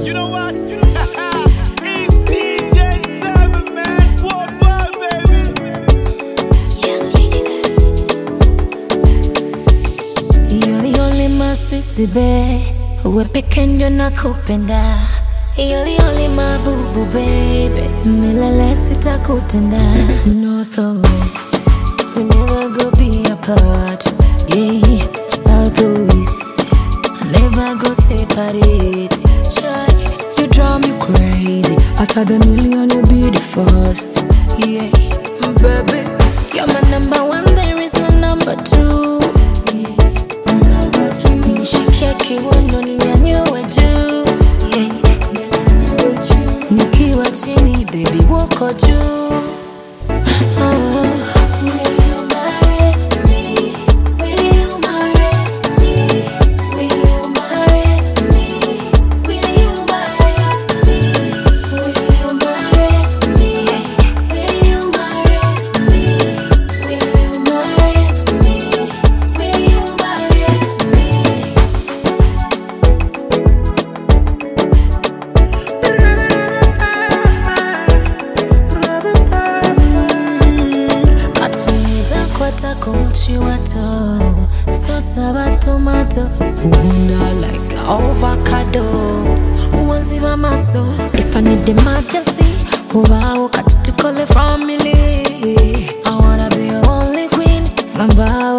You know what? It's DJ 7, man. Worldwide, baby. Young legendary. You're the only my sweetie bae. Wewe peke ndio nakupenda. You're the only my boo boo baby. Milele sitakutenda. North or west, we never go be apart. Yeah, south or east, never go separate. Try, you drive me crazy. Out of the million, you be the first. Yeah, baby, you're my number one. There is no number two. Yeah, number two. Nishikeke wono ninyanyue juu. Yeah, nikiwa chini, baby, wako juu. So sour tomato, wonder like avocado. Wanziba maso, if I need emergency, wow, got to call a family. I wanna be your only queen, ngamba